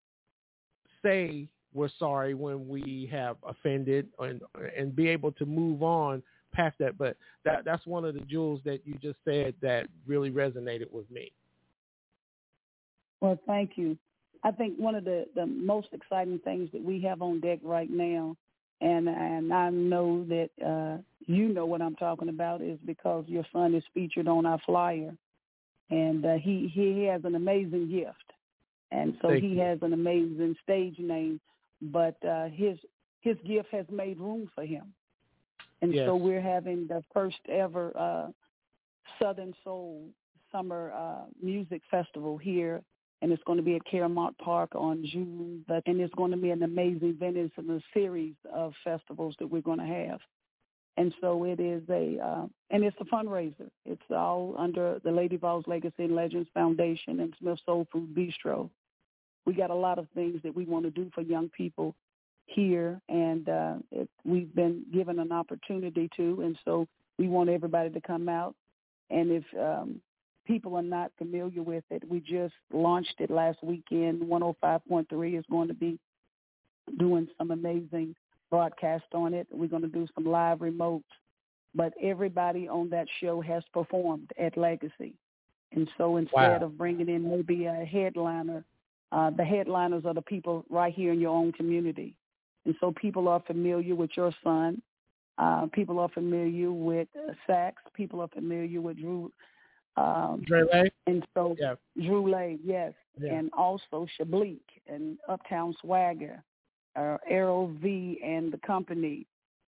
say we're sorry when we have offended and, and be able to move on past that. But that, that's one of the jewels that you just said that really resonated with me. Well, thank you. I think one of the, the most exciting things that we have on deck right now, and and I know that uh, you know what I'm talking about, is because your son is featured on our flyer, and uh, he, he has an amazing gift. And so Thank he you. has an amazing stage name, but uh, his his gift has made room for him. And Yes. so we're having the first ever uh, Southern Soul Summer uh, Music Festival here, and it's going to be at Caramount Park on June. But, and it's going to be an amazing event. It's in a series of festivals that we're going to have. And so it is a, uh, and it's a fundraiser. It's all under the Lady Vols Legacy and Legends Foundation and Smith Soul Food Bistro. We got a lot of things that we want to do for young people here, and uh, it, we've been given an opportunity to, and so we want everybody to come out. And if um, people are not familiar with it, we just launched it last weekend. one oh five point three is going to be doing some amazing broadcast on it. We're going to do some live remotes, but everybody on that show has performed at Legacy. And so instead Wow. of bringing in maybe a headliner, uh, the headliners are the people right here in your own community. And so people are familiar with your son. Uh, people are familiar with uh, Sax. People are familiar with Drew. Um, Dre Lay? And so Yeah. Drew Lay, yes. Yeah. And also Shableek and Uptown Swagger, uh, Arrow V and the company.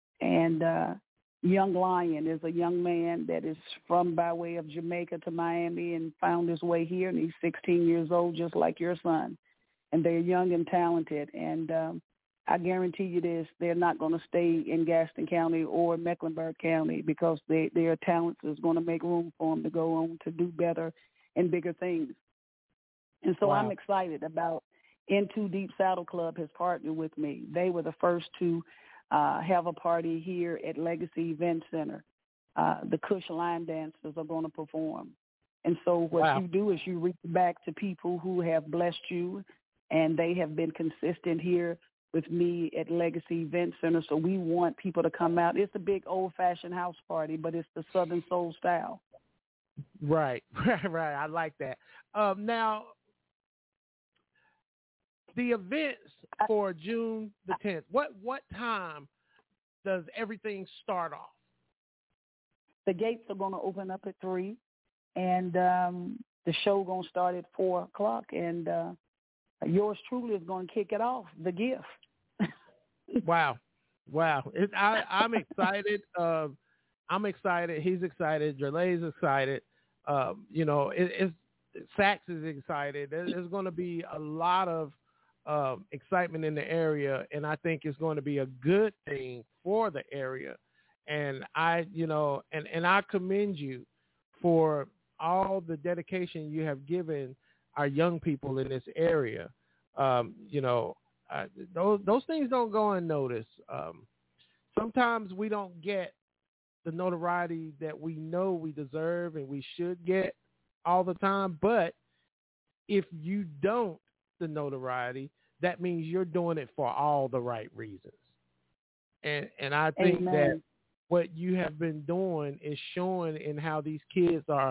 And uh, Young Lion is a young man that is from by way of Jamaica to Miami and found his way here, and he's sixteen years old, just like your son. And they're young and talented. And um, I guarantee you this, they're not going to stay in Gaston County or Mecklenburg County because they, their talents is going to make room for them to go on to do better and bigger things. And so Wow. I'm excited about N two Deep Saddle Club has partnered with me. They were the first to uh, have a party here at Legacy Event Center. Uh, the Kush Line Dancers are going to perform. And so what Wow. you do is you reach back to people who have blessed you, and they have been consistent here with me at Legacy Event Center. So we want people to come out. It's a big old-fashioned house party, but it's the Southern Soul style. Right, right, right. I like that. Um, now, the events for June the tenth, what what time does everything start off? The gates are going to open up at three, and um, the show going to start at four o'clock, and uh, yours truly is going to kick it off, The Gift. Wow. Wow. It, I, I'm excited. Uh, I'm excited. He's excited. Jerlay's excited. Um, you know, it, it's Sax is excited. There, there's going to be a lot of um, excitement in the area, and I think it's going to be a good thing for the area. And I, you know, and, and I commend you for all the dedication you have given our young people in this area. Um, you know, uh, those those things don't go unnoticed. Um, sometimes we don't get the notoriety that we know we deserve and we should get all the time. But if you don't the notoriety, that means you're doing it for all the right reasons. And and I think Amen. that what you have been doing is showing in how these kids are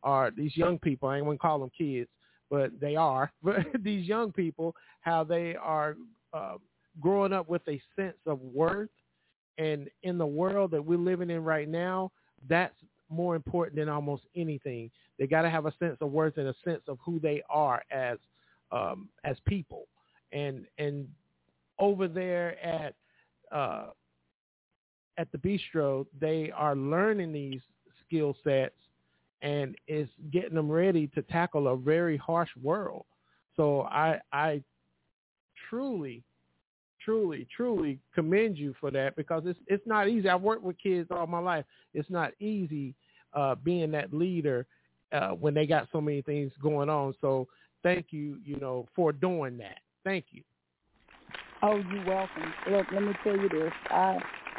are these young people. I ain't want to call them kids, but they are. But these young people, how they are uh, growing up with a sense of worth. And in the world that we're living in right now, that's more important than almost anything. They got to have a sense of worth and a sense of who they are as um, as people. And and over there at uh, at the bistro, they are learning these skill sets, and it's getting them ready to tackle a very harsh world. So I I truly. Truly, truly commend you for that, because it's it's not easy. I've worked with kids all my life. It's not easy uh, being that leader uh, when they got so many things going on. So thank you, you know, for doing that. Thank you. Oh, you're welcome. Look, let me tell you this. I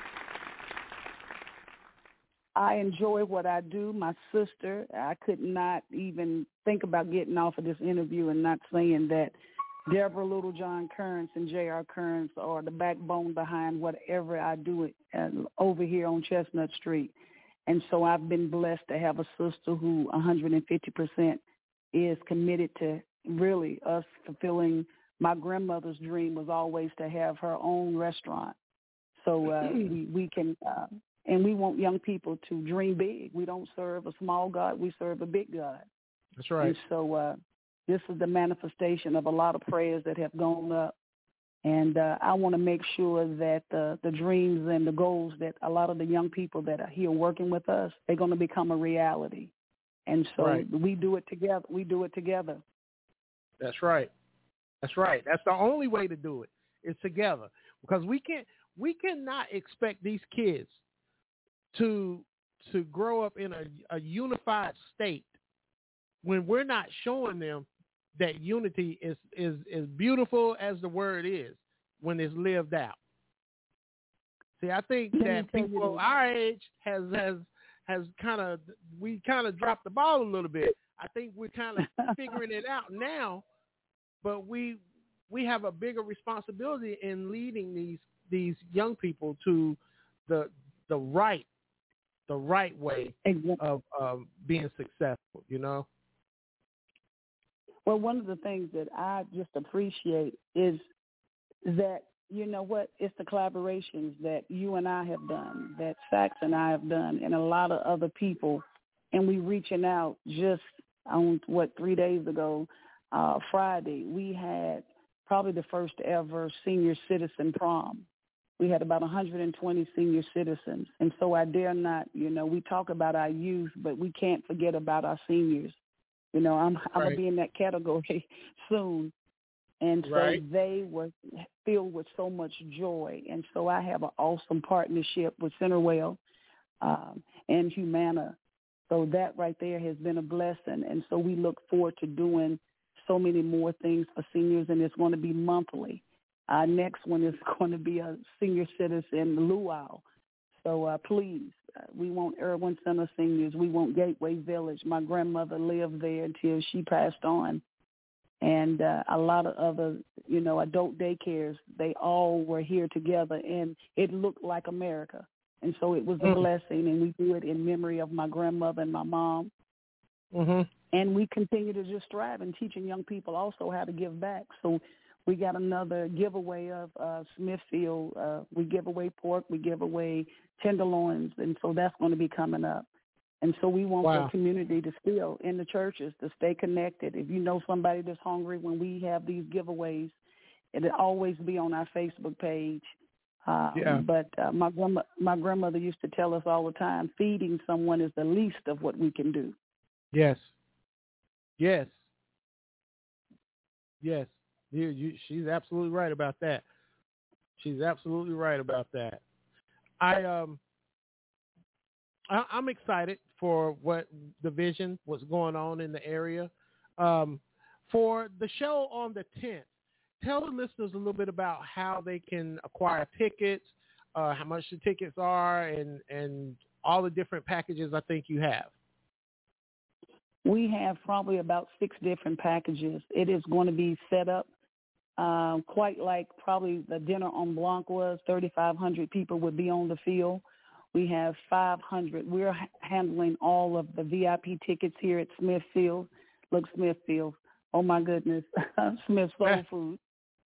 I enjoy what I do. My sister, I could not even think about getting off of this interview and not saying that Deborah Littlejohn Kearns and J R Kearns are the backbone behind whatever I do uh, over here on Chestnut Street. And so I've been blessed to have a sister who one hundred fifty percent is committed to really us fulfilling. My grandmother's dream was always to have her own restaurant. So uh, we, we can, uh, and we want young people to dream big. We don't serve a small God. We serve a big God. That's right. And so, uh, this is the manifestation of a lot of prayers that have gone up. And uh, I want to make sure that uh, the dreams and the goals that a lot of the young people that are here working with us, they're going to become a reality. And so right. we do it together. We do it together. That's right. That's right. That's the only way to do it, is together. Because we can't, we cannot expect these kids to to grow up in a, a unified state when we're not showing them that unity is, is, is beautiful as the word is when it's lived out. See, I think that people our age has has has kind of we kind of dropped the ball a little bit. I think we're kind of figuring it out now, but we we have a bigger responsibility in leading these these young people to the the right the right way of um, being successful. You know. Well, one of the things that I just appreciate is that, you know what, it's the collaborations that you and I have done, that Sax and I have done, and a lot of other people, and we reaching out just on, what, three days ago, uh, Friday, we had probably the first ever senior citizen prom. We had about one hundred twenty senior citizens, and so I dare not, you know, we talk about our youth, but we can't forget about our seniors. You know, I'm, I'm right. going to be in that category soon. And so right. they were filled with so much joy. And so I have an awesome partnership with Centerwell um, and Humana. So that right there has been a blessing. And so we look forward to doing so many more things for seniors, and it's going to be monthly. Our next one is going to be a senior citizen luau. So uh, please, uh, we want Irwin Center seniors. We want Gateway Village. My grandmother lived there until she passed on. And uh, a lot of other, you know, adult daycares, they all were here together, and it looked like America. And so it was a mm. blessing, and we do it in memory of my grandmother and my mom. Mm-hmm. And we continue to just strive in teaching young people also how to give back. So we got another giveaway of uh, Smithfield. Uh, we give away pork. We give away tenderloins. And so that's going to be coming up. And so we want wow. the community to still, in the churches, to stay connected. If you know somebody that's hungry when we have these giveaways, it'll always be on our Facebook page. Um, yeah. But uh, my, grandma, my grandmother used to tell us all the time, feeding someone is the least of what we can do. Yes. Yes. Yes. You, you, she's absolutely right about that. She's absolutely right about that. I um, I, I'm excited for what the vision, what's going on in the area. Um, for the show on the tenth, tell the listeners a little bit about how they can acquire tickets, uh, how much the tickets are, and and all the different packages I think you have. We have probably about six different packages. It is going to be set up um, quite like probably the dinner on Blanc was. thirty-five hundred people would be on the field. We have five hundred. We're ha- handling all of the V I P tickets here at Smithfield. Look, Smithfield. Oh, my goodness. Smith Soul Food.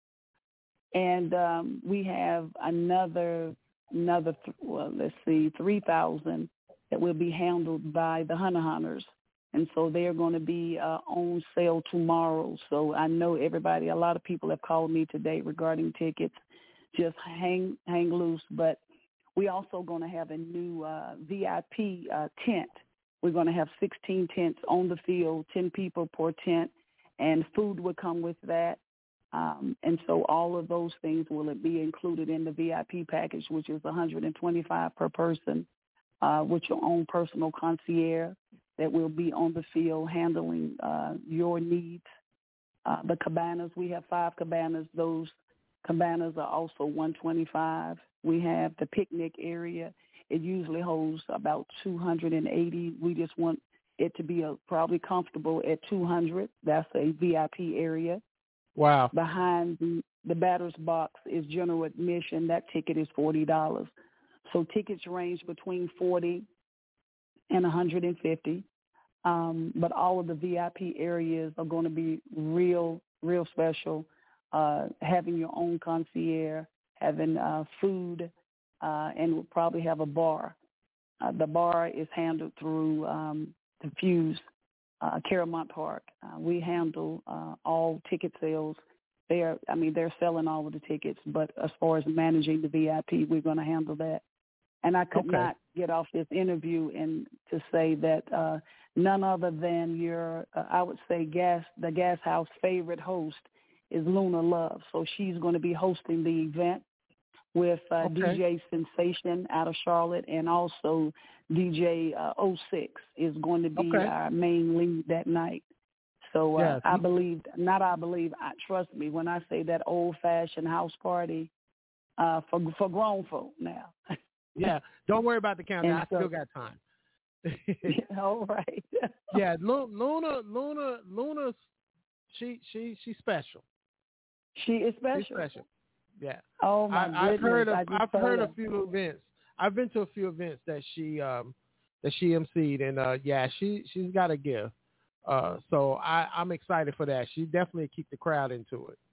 And um, we have another, another. well, let's see, three thousand that will be handled by the Hunter Hunters. And so they're going to be uh, on sale tomorrow. So I know everybody, a lot of people have called me today regarding tickets. Just hang hang loose. But we also going to have a new uh, V I P uh, tent. We're going to have sixteen tents on the field, ten people per tent, and food will come with that. Um, and so all of those things will be included in the V I P package, which is one hundred twenty-five dollars per person, uh, with your own personal concierge that will be on the field handling uh, your needs. Uh, the cabanas, we have five cabanas. Those cabanas are also one hundred twenty-five dollars. We have the picnic area. It usually holds about two hundred eighty. We just want it to be a, probably comfortable at two hundred. That's a V I P area. Wow. Behind the, the batter's box is general admission. That ticket is forty dollars. So tickets range between forty and one hundred fifty. Um, but all of the V I P areas are going to be real, real special. Uh, having your own concierge, having uh, food, uh, and we'll probably have a bar. Uh, the bar is handled through um, the Fuse, uh, Caramount Park. Uh, we handle uh, all ticket sales. They are, I mean, they're selling all of the tickets, but as far as managing the V I P, we're going to handle that. And I could Okay. not get off this interview and to say that uh, none other than your, uh, I would say, gas the Gas House favorite host is Luna Love. So she's going to be hosting the event with uh, Okay. D J Sensation out of Charlotte, and also D J uh, oh six is going to be Okay. our main lead that night. So uh, Yes. I believe, not I believe, I trust me when I say that old-fashioned house party uh, for for grown folk now. Yeah, don't worry about the countdown. And I so- still got time. All right. Yeah, Lu- Luna, Luna, Luna, she, she, she's special. She is special. She's special. Yeah. Oh my I, I've goodness! heard of, I just I've told heard her. a few events. I've been to a few events that she, um, that she emceed, and uh, yeah, she, she's got a gift. Uh, so I, I'm excited for that. She definitely keep the crowd into it.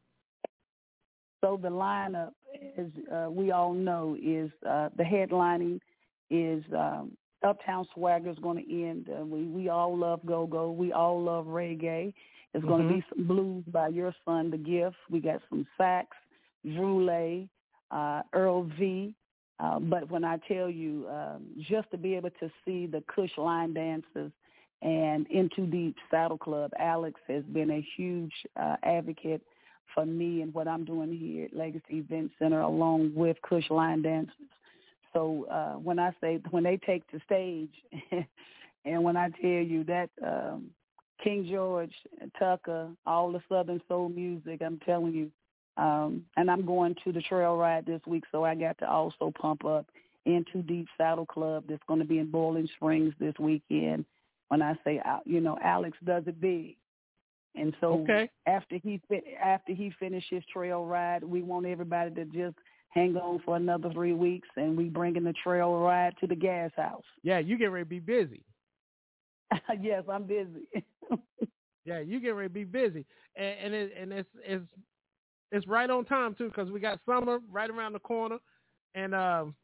So the lineup, as uh, we all know, is uh, the headlining is um, Uptown Swagger is going to end. Uh, we we all love go-go. We all love reggae. It's going to Mhm. be some blues by your son, The Gift. We got some sax, Drule, uh, Earl V. Uh, but when I tell you, um, just to be able to see the Kush line dancers and Into Deep Saddle Club, Alex has been a huge uh, advocate for me and what I'm doing here at Legacy Event Center, along with Kush line dancers. So uh, when I say, when they take the stage, and when I tell you that um, King George, Tucker, all the Southern soul music, I'm telling you, um, and I'm going to the trail ride this week, so I got to also pump up Into Deep Saddle Club that's going to be in Boiling Springs this weekend. When I say, you know, Alex does it big. And so Okay. after he after he finishes trail ride, we want everybody to just hang on for another three weeks, and we bringing the trail ride to the Gas House. Yeah, you get ready to be busy. Yes, I'm busy. Yeah, you get ready to be busy, and, and it and it's it's it's right on time too, because we got summer right around the corner, and um,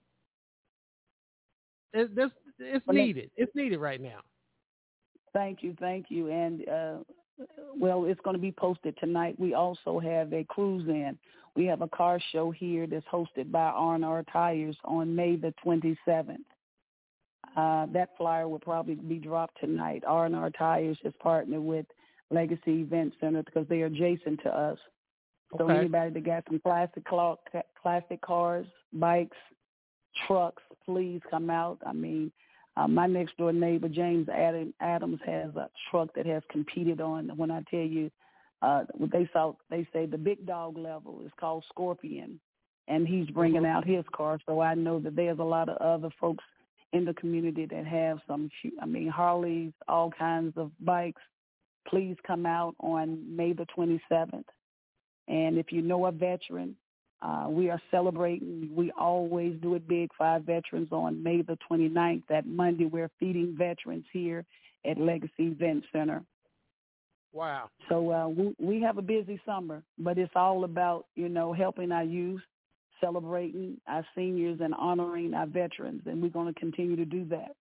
it, this it's Well, let- needed. It's needed right now. Thank you, thank you. And, uh, well, it's going to be posted tonight. We also have a cruise in. We have a car show here that's hosted by R and R Tires on May the twenty-seventh. Uh, that flyer will probably be dropped tonight. R and R Tires is partnered with Legacy Event Center because they are adjacent to us. So Okay. anybody that got some classic, cla- classic cars, bikes, trucks, please come out. I mean, Uh, my next door neighbor, James Adam, Adams, has a truck that has competed on. When I tell you, uh, they saw, they say the big dog level is called Scorpion, and he's bringing out his car. So I know that there's a lot of other folks in the community that have some, I mean, Harleys, all kinds of bikes. Please come out on May the twenty-seventh. And if you know a veteran, Uh, we are celebrating. We always do it big for our veterans on May the twenty-ninth. That Monday, we're feeding veterans here at Legacy Event Center. Wow. So uh, we, we have a busy summer, but it's all about, you know, helping our youth, celebrating our seniors, and honoring our veterans, and we're going to continue to do that.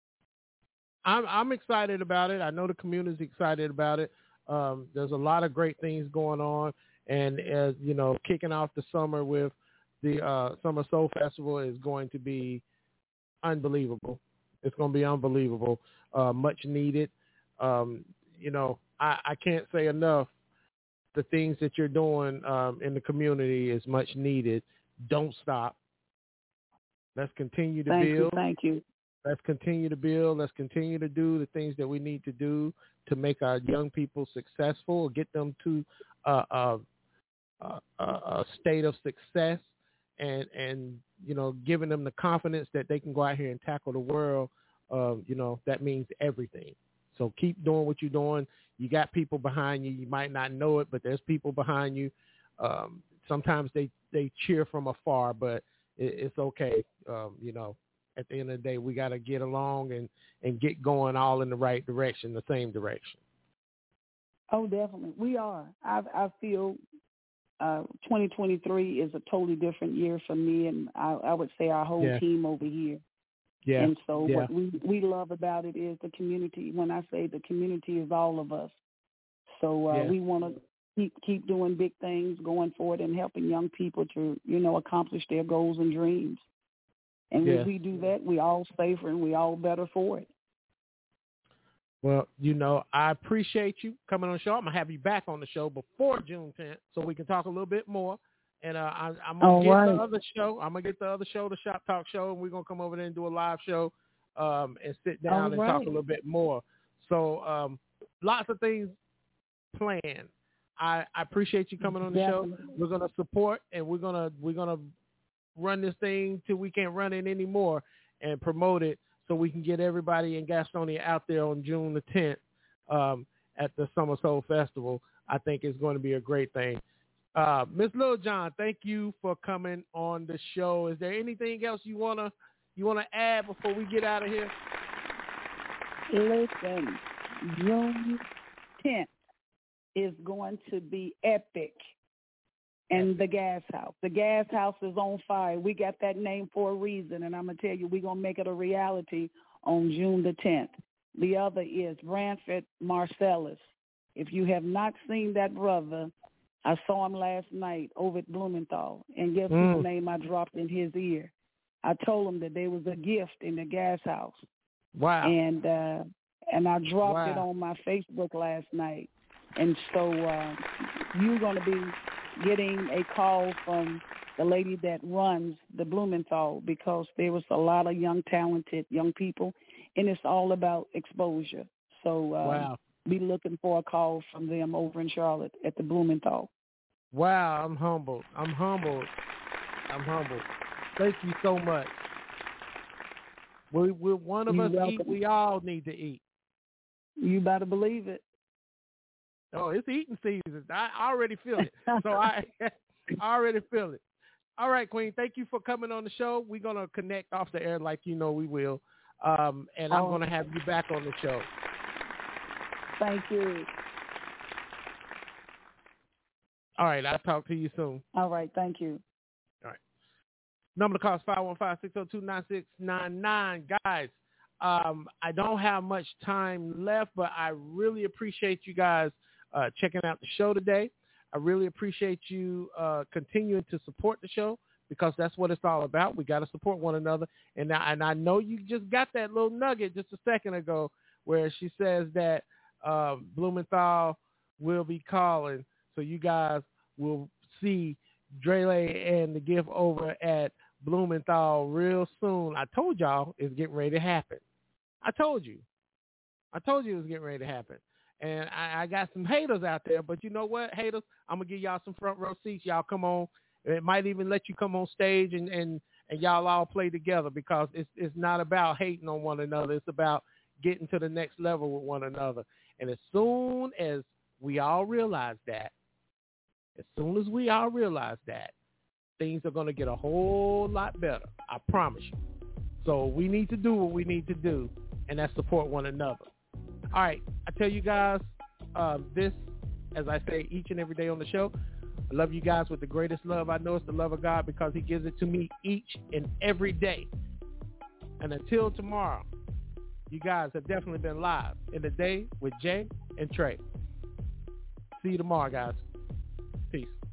I'm I'm excited about it. I know the community's excited about it. Um, there's a lot of great things going on, and as you know, kicking off the summer with the uh, Summer Soul Festival is going to be unbelievable. It's going to be unbelievable, uh, much needed. Um, you know, I, I can't say enough. The things that you're doing um, in the community is much needed. Don't stop. Let's continue to thank build. You, thank you. Let's continue to build. Let's continue to do the things that we need to do to make our young people successful, get them to uh, uh, uh, a state of success, and and you know, giving them the confidence that they can go out here and tackle the world. Uh, you know, that means everything. So keep doing what you're doing. You got people behind you. You might not know it, but there's people behind you. Um, sometimes they, they cheer from afar, but it, it's okay. Um, you know, at the end of the day, we got to get along and, and get going all in the right direction, the same direction. Oh, definitely. We are. I, I feel uh, twenty twenty-three is a totally different year for me, and I, I would say our whole yeah. team over here. Yeah. And so yeah. what we, we love about it is the community. When I say the community is all of us. So uh, yeah. we want to keep keep doing big things, going forward and helping young people to, you know, accomplish their goals and dreams. And yeah. when we do that, we all safer and we all better for it. Well, you know, I appreciate you coming on the show. I'm going to have you back on the show before June tenth so we can talk a little bit more. And uh, I, I'm going to get right. the other show. I'm going to get the other show, the Shop Talk show, and we're going to come over there and do a live show um, and sit down All and right. talk a little bit more. So um, lots of things planned. I, I appreciate you coming on the Definitely. show. We're going to support, and we're going to we're going to run this thing till we can't run it anymore and promote it so we can get everybody in Gastonia out there on June the tenth um, at the Summer Soul Festival. I think it's going to be a great thing. Uh, Miss Lil Jon, thank you for coming on the show. Is there anything else you wanna you wanna add before we get out of here? Listen, June tenth is going to be epic. And the Gas House. The Gas House is on fire. We got that name for a reason, and I'm going to tell you, we're going to make it a reality on June the tenth. The other is Branford Marcellus. If you have not seen that brother, I saw him last night over at Blumenthal, and guess mm. whose name I dropped in his ear? I told him that there was a gift in the Gas House. Wow. And uh, and I dropped wow. it on my Facebook last night. And so uh, you're going to be getting a call from the lady that runs the Blumenthal, because there was a lot of young, talented young people, and it's all about exposure. So uh, wow. be looking for a call from them over in Charlotte at the Blumenthal. Wow, I'm humbled. I'm humbled. I'm humbled. Thank you so much. We, we one of You're us welcome. eat, we all need to eat. You better believe it. Oh, it's eating season. I already feel it. So I, I already feel it. All right, Queen, thank you for coming on the show. We're going to connect off the air like you know we will. Um, and I'm oh. going to have you back on the show. Thank you. All right, I'll talk to you soon. All right, thank you. All right. Number to call is five one five, six oh two, nine six nine nine. Guys, um, I don't have much time left, but I really appreciate you guys uh, checking out the show today. I really appreciate you uh, continuing to support the show, because that's what it's all about. We got to support one another. And I, and I know you just got that little nugget just a second ago where she says that uh, Blumenthal will be calling. So you guys will see Drele and the gift over at Blumenthal real soon. I told y'all it's getting ready to happen. I told you. I told you it was getting ready to happen. And I, I got some haters out there, but you know what, haters? I'm going to give y'all some front row seats. Y'all come on. It might even let you come on stage and, and, and y'all all play together, because it's it's not about hating on one another. It's about getting to the next level with one another. And as soon as we all realize that, as soon as we all realize that, things are going to get a whole lot better. I promise you. So we need to do what we need to do, and that's support one another. All right, I tell you guys uh, this, as I say each and every day on the show, I love you guys with the greatest love. I know it's the love of God because he gives it to me each and every day. And until tomorrow, you guys have definitely been live in the day with Jay and Trey. See you tomorrow, guys. Peace.